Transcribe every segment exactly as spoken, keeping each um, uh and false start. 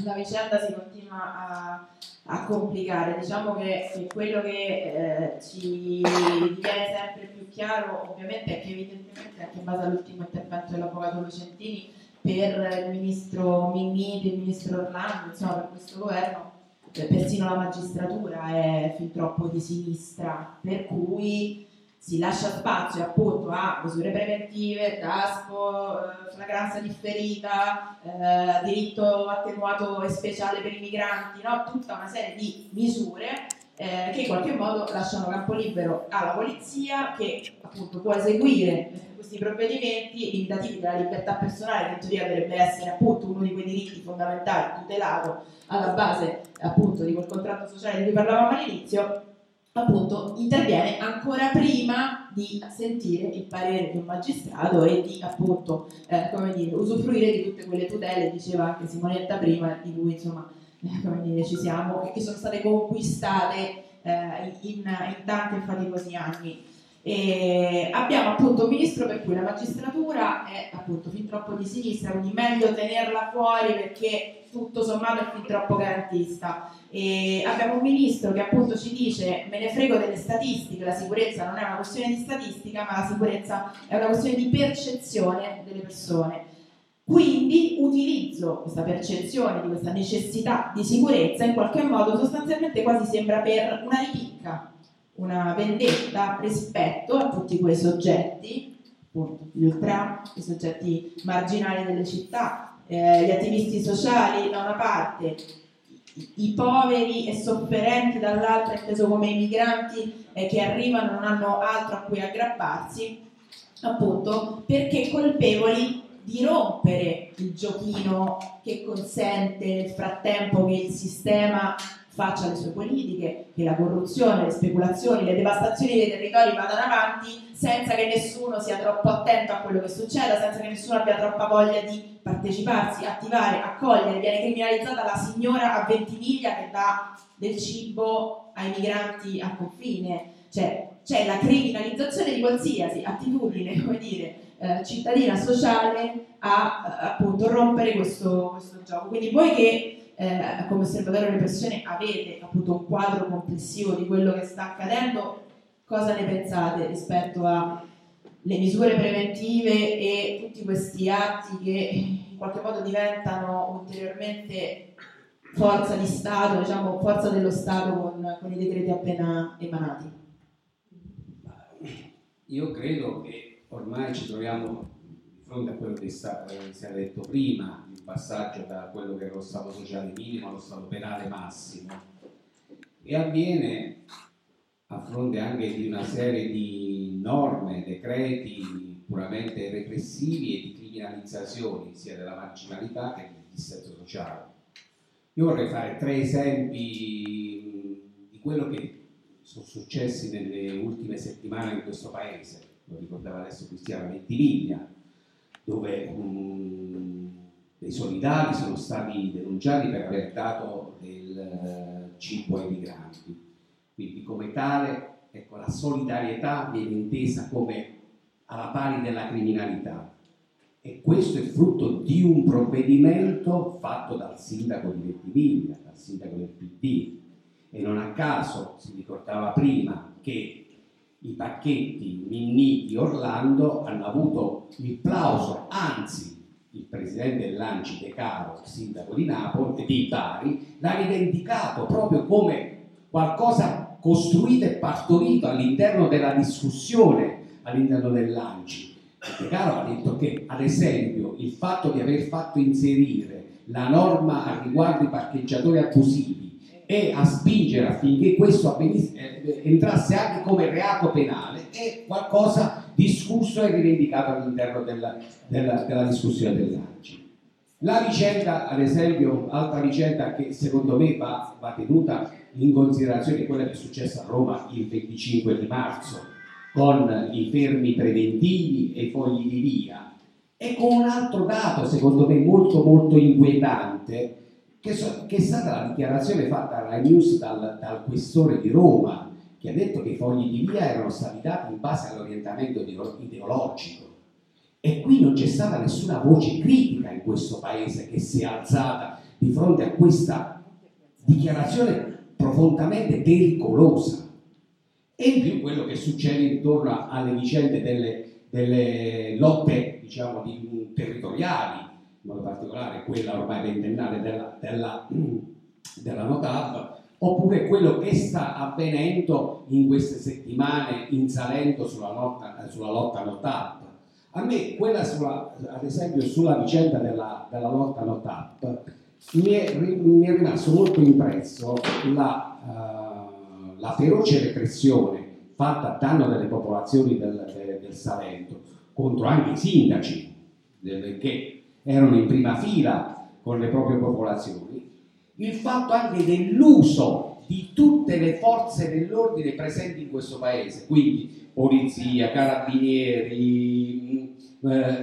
la vicenda si continua a, a complicare. Diciamo che, che quello che eh, ci diviene sempre più chiaro ovviamente è che evidentemente anche in base all'ultimo intervento dell'avvocato Lucentini, per il ministro Minniti, il ministro Orlando, insomma per questo governo, eh, persino la magistratura è fin troppo di sinistra, per cui si lascia spazio appunto a misure preventive, Daspo, eh, flagranza differita, eh, diritto attenuato e speciale per i migranti, no? Tutta una serie di misure eh, che in qualche modo lasciano campo libero alla polizia, che appunto può eseguire questi provvedimenti limitativi della libertà personale, che in teoria dovrebbe essere appunto uno di quei diritti fondamentali tutelato alla base appunto di quel contratto sociale di cui parlavamo all'inizio, appunto interviene ancora prima di sentire il parere di un magistrato e di appunto eh, come dire, usufruire di tutte quelle tutele, diceva anche Simonetta prima, di cui insomma eh, come dire, ci siamo, che sono state conquistate eh, in, in tanti e faticosi anni. E abbiamo appunto un ministro per cui la magistratura è appunto fin troppo di sinistra, quindi meglio tenerla fuori perché tutto sommato è fin troppo garantista. E abbiamo un ministro che appunto ci dice: me ne frego delle statistiche, la sicurezza non è una questione di statistica, ma la sicurezza è una questione di percezione delle persone. Quindi utilizzo questa percezione di questa necessità di sicurezza in qualche modo, sostanzialmente quasi sembra per una ripicca, una vendetta rispetto a tutti quei soggetti, appunto gli ultra, i soggetti marginali delle città, eh, gli attivisti sociali da una parte, i, i poveri e sofferenti dall'altra, inteso come i migranti eh, che arrivano e non hanno altro a cui aggrapparsi, appunto perché colpevoli di rompere il giochino che consente nel frattempo che il sistema faccia le sue politiche, che la corruzione, le speculazioni, le devastazioni dei territori vadano avanti senza che nessuno sia troppo attento a quello che succeda, senza che nessuno abbia troppa voglia di parteciparsi, attivare, accogliere. Viene criminalizzata la signora a Ventimiglia che dà del cibo ai migranti a confine, cioè c'è la criminalizzazione di qualsiasi attitudine, come dire, eh, cittadina sociale a eh, appunto rompere questo, questo gioco. Quindi voi che Eh, come osservatorio repressione avete appunto un quadro complessivo di quello che sta accadendo, cosa ne pensate rispetto alle misure preventive e tutti questi atti che in qualche modo diventano ulteriormente forza di Stato, diciamo forza dello Stato con, con i decreti appena emanati? Io credo che ormai ci troviamo di fronte a quello che si è detto prima, passaggio da quello che era lo stato sociale minimo allo stato penale massimo, e avviene a fronte anche di una serie di norme, decreti puramente repressivi e di criminalizzazioni sia della marginalità che del dissenso sociale. Io vorrei fare tre esempi di quello che sono successi nelle ultime settimane in questo paese. Lo ricordava adesso Cristiana Ventimiglia, dove um, dei solidali sono stati denunciati per aver dato del uh, cibo ai migranti. Quindi come tale, ecco, la solidarietà viene intesa come alla pari della criminalità, e questo è frutto di un provvedimento fatto dal sindaco di Ventimiglia, dal sindaco del P D, e non a caso si ricordava prima che i pacchetti Minniti Orlando hanno avuto il plauso, anzi il presidente dell'Anci De Caro, sindaco di Napoli, di Bari, l'ha rivendicato proprio come qualcosa costruito e partorito all'interno della discussione all'interno dell'Anci. De Caro ha detto che, ad esempio, il fatto di aver fatto inserire la norma a riguardo i parcheggiatori abusivi e a spingere affinché questo avvenisse, eh, entrasse anche come reato penale è qualcosa discusso e rivendicato all'interno della, della, della discussione dell'Anci. La vicenda, ad esempio, altra vicenda che secondo me va, va tenuta in considerazione è quella che è successa a Roma il venticinque di marzo con i fermi preventivi e i fogli di via, e con un altro dato secondo me molto molto inquietante, che, so, che è stata la dichiarazione fatta alla News dal, dal questore di Roma, che ha detto che i fogli di via erano stati dati in base all'orientamento ideologico. E qui non c'è stata nessuna voce critica in questo paese che si è alzata di fronte a questa dichiarazione profondamente pericolosa. E in più quello che succede intorno alle vicende delle, delle lotte, diciamo, di, territoriali, in modo particolare quella ormai ventennale della, della, della NOTAV, oppure quello che sta avvenendo in queste settimane in Salento sulla lotta, sulla lotta NOTAV. A me quella sulla, ad esempio sulla vicenda della, della lotta NOTAV mi è, mi è rimasto molto impresso la, uh, la feroce repressione fatta a danno delle popolazioni del, del, del Salento contro anche i sindaci del, che erano in prima fila con le proprie popolazioni, il fatto anche dell'uso di tutte le forze dell'ordine presenti in questo paese, quindi polizia, carabinieri, eh,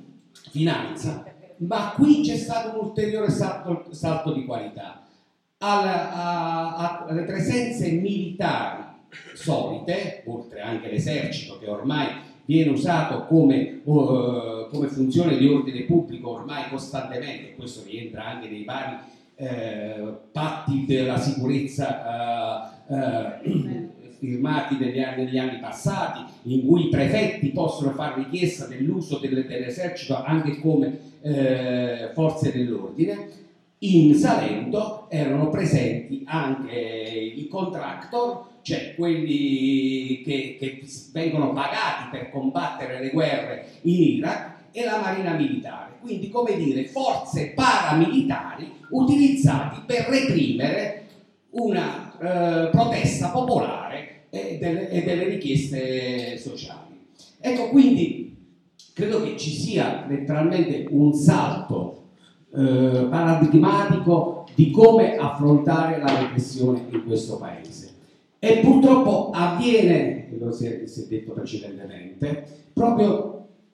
finanza, ma qui c'è stato un ulteriore salto, salto di qualità. Alla, a, a, alle presenze militari solite, oltre anche l'esercito che ormai viene usato come, uh, come funzione di ordine pubblico ormai costantemente, questo rientra anche nei vari eh, patti della sicurezza uh, uh, firmati negli anni, negli anni passati, in cui i prefetti possono fare richiesta dell'uso del, dell'esercito anche come eh, forze dell'ordine. In Salento erano presenti anche i contractor, cioè quelli che, che vengono pagati per combattere le guerre in Iraq, e la Marina Militare, quindi come dire forze paramilitari utilizzati per reprimere una eh, protesta popolare e delle, e delle richieste sociali. Ecco, quindi credo che ci sia letteralmente un salto eh, paradigmatico di come affrontare la repressione in questo paese. E purtroppo avviene, lo si è, si è detto precedentemente, proprio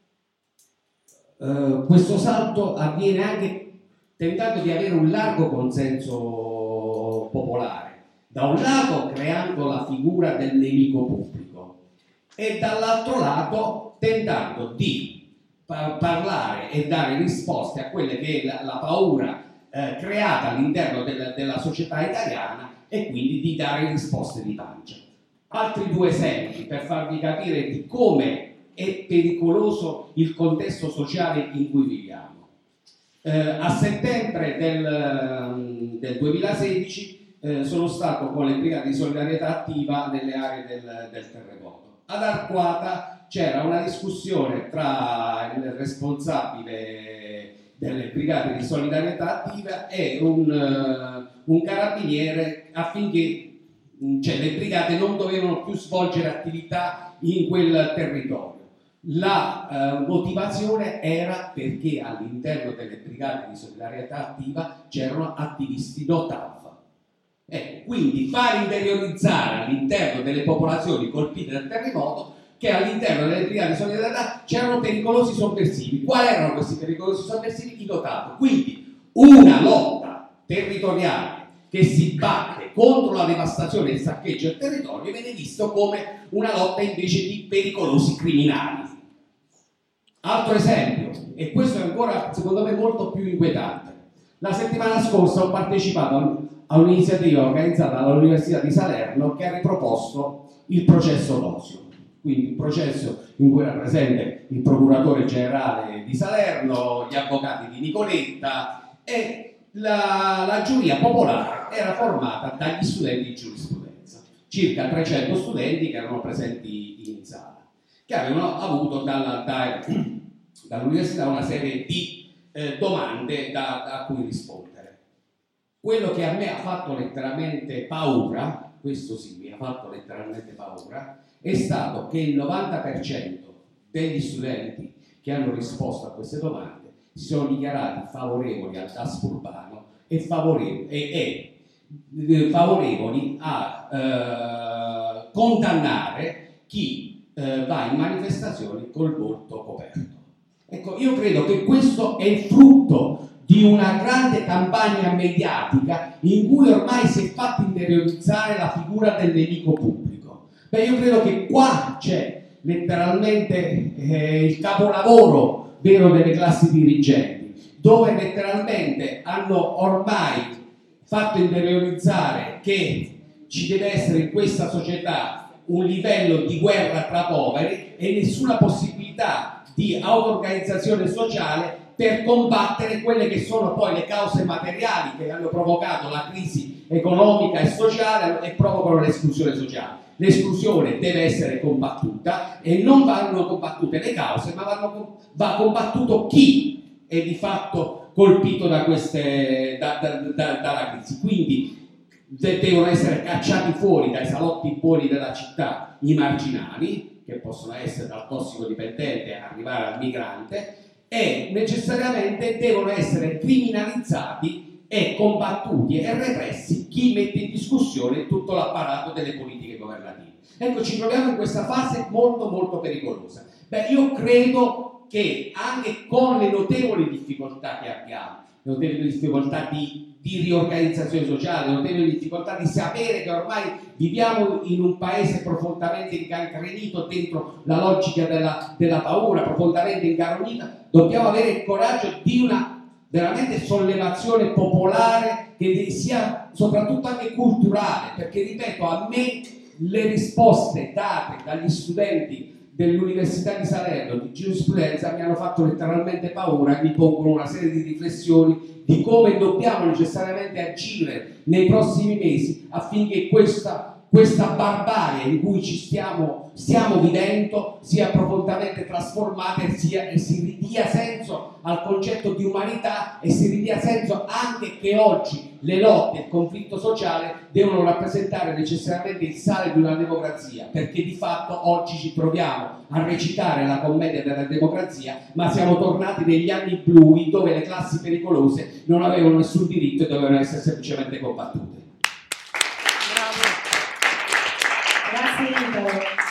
eh, questo salto avviene anche tentando di avere un largo consenso popolare, da un lato creando la figura del nemico pubblico e dall'altro lato tentando di par- parlare e dare risposte a quelle che è la, la paura eh, creata all'interno del, della società italiana, e quindi di dare risposte di pancia. Altri due esempi per farvi capire di come è pericoloso il contesto sociale in cui viviamo. Eh, a settembre del, del duemilasedici eh, sono stato con le brigate di solidarietà attiva nelle aree del, del terremoto. Ad Arquata c'era una discussione tra il responsabile delle brigate di solidarietà attiva e un, uh, un carabiniere, affinché cioè, le brigate non dovevano più svolgere attività in quel territorio. La uh, motivazione era perché all'interno delle brigate di solidarietà attiva c'erano attivisti NOTAV. Ecco, quindi far interiorizzare all'interno delle popolazioni colpite dal terremoto che all'interno delle brigate di solidarietà c'erano pericolosi sovversivi. Quali erano questi pericolosi sovversivi? I NOTAV. Quindi una lotta territoriale che si batte contro la devastazione e il saccheggio del territorio viene visto come una lotta invece di pericolosi criminali. Altro esempio, e questo è ancora secondo me molto più inquietante. La settimana scorsa ho partecipato a un'iniziativa organizzata dall'Università di Salerno che ha riproposto il processo Losio. Quindi un processo in cui era presente il procuratore generale di Salerno, gli avvocati di Nicoletta e la, la giuria popolare era formata dagli studenti di giurisprudenza, circa trecento studenti che erano presenti in sala, che avevano avuto dalla, da, dall'università una serie di eh, domande da, da cui rispondere. Quello che a me ha fatto letteralmente paura, questo sì, mi ha fatto letteralmente paura, è stato che il novanta per cento degli studenti che hanno risposto a queste domande si sono dichiarati favorevoli al Daspo urbano e favorevoli, e, e, favorevoli a eh, condannare chi eh, va in manifestazioni col volto coperto. Ecco, io credo che questo è il frutto di una grande campagna mediatica in cui ormai si è fatta interiorizzare la figura del nemico pubblico. Beh, io credo che qua c'è letteralmente eh, il capolavoro vero delle classi dirigenti, dove letteralmente hanno ormai fatto interiorizzare che ci deve essere in questa società un livello di guerra tra poveri e nessuna possibilità di auto-organizzazione sociale per combattere quelle che sono poi le cause materiali che hanno provocato la crisi economica e sociale e provocano l'esclusione sociale. L'esclusione deve essere combattuta e non vanno combattute le cause, ma vanno, va combattuto chi è di fatto colpito da queste, da, da, da, dalla crisi. Quindi devono essere cacciati fuori dai salotti buoni della città i marginali, che possono essere dal tossicodipendente a arrivare al migrante, e necessariamente devono essere criminalizzati e combattuti e repressi chi mette in discussione tutto l'apparato delle politiche governative. Ecco, ci troviamo in questa fase molto molto pericolosa. Beh, io credo che anche con le notevoli difficoltà che abbiamo, le notevoli difficoltà di, di riorganizzazione sociale, le notevoli difficoltà di sapere che ormai viviamo in un paese profondamente incancrenito dentro la logica della, della paura, profondamente incaronita, dobbiamo avere il coraggio di una veramente sollevazione popolare che sia soprattutto anche culturale, perché ripeto, a me le risposte date dagli studenti dell'Università di Salerno di giurisprudenza mi hanno fatto letteralmente paura e mi pongono una serie di riflessioni di come dobbiamo necessariamente agire nei prossimi mesi affinché questa questa barbarie in cui ci stiamo, stiamo vivendo sia profondamente trasformata e, sia, e si ridia senso al concetto di umanità e si ridia senso anche che oggi le lotte e il conflitto sociale devono rappresentare necessariamente il sale di una democrazia, perché di fatto oggi ci troviamo a recitare la commedia della democrazia, ma siamo tornati negli anni bui dove le classi pericolose non avevano nessun diritto e dovevano essere semplicemente combattute. Grazie Nicola.